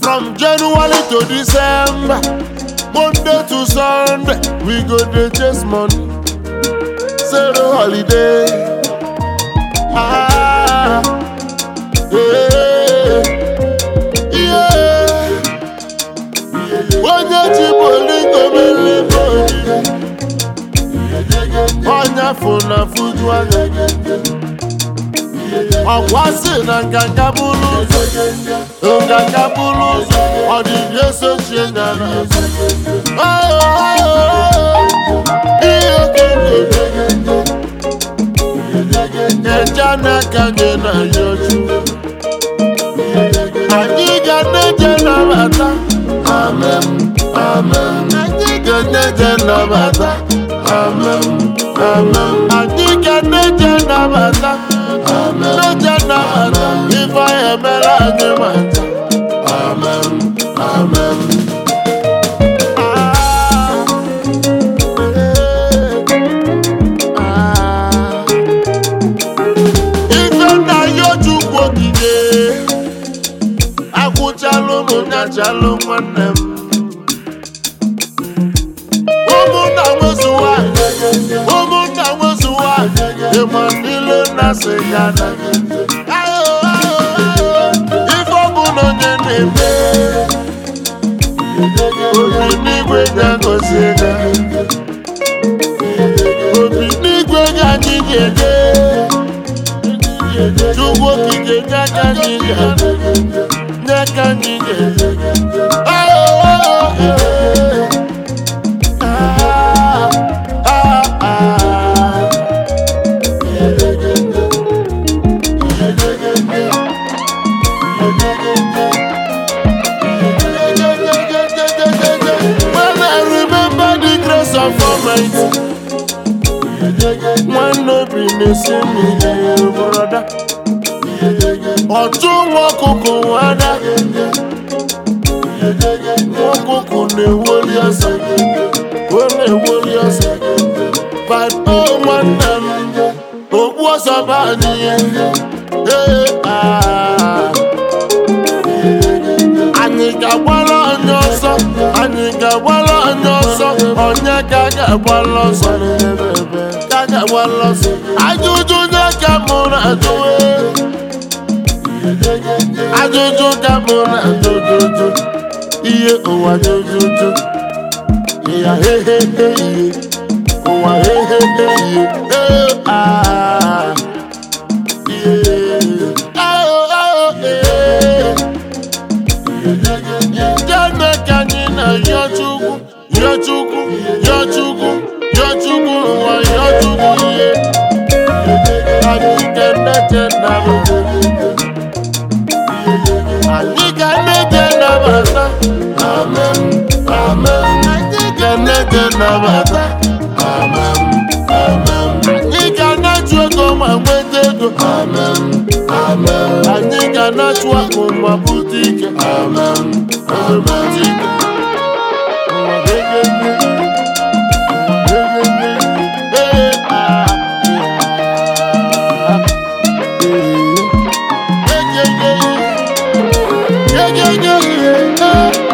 From January to December, Monday to Sunday, we go dey chase money. Zero holiday. Ah, yeah, yeah. Onye chiboli gomele bodi, onye funa fuju anya. Ọkwasị na nganga bulu ụzọ, nganga bulu ụzọ, ọ dị Yesu chie nyara. Ihe okeke eje n'aka nye na yoju. Anyị ga na-eje nabata, amen, amen. Anyị ga na-eje nabata, amen, amen. Anyị ga na-eje nabata, n'eje nabata. Ife anyị emere anyị mata, amen, amen. Chalụ nwanne m ụmụnna nwezuwa ịma niile na-asị ya na ife ọbụla onye na-eme obi n'igwe ga-agọzi ego, obi n'igwe ga-anyị ga-eje Chukwu okike nye aka anyị ga-eje. When I remember the grace of Almighty, when nobody see me, brother. Ọtụ nwokuku wada, nwokuku na-ewoli ọsọ, ọ na-ewoli ọsọ. But oh nwanne m, okpu ọsọ bụ anyị. Anyị ga-agbara onye ọsọ, anyị ga-agbara onye ọsọ, onye ka ga-agbara ọsọ, ka ga-agbara ọsọ. Ajụjụ nye ka mụ na-ajụwe. Ajụjụ ka mụ na ajụjụ, ihe ụwa jụjụjụ, ya hehehe ihe, ụwa hehehe ihe, jeme ka anyị na yọchukwu, yọchukwu, yọchukwu, yọchukwu, ụwa yọchukwu ihe, anyị ga-emeche na anyị ga-emeje nabata, amen, amen. Anyị ga-emeje nabata, amen, amen. Anyị ga-anachu ego ma nweta ego, amen, amen. Anyị ga-anachu akụ ma bute ike, amen, amen. Yeah.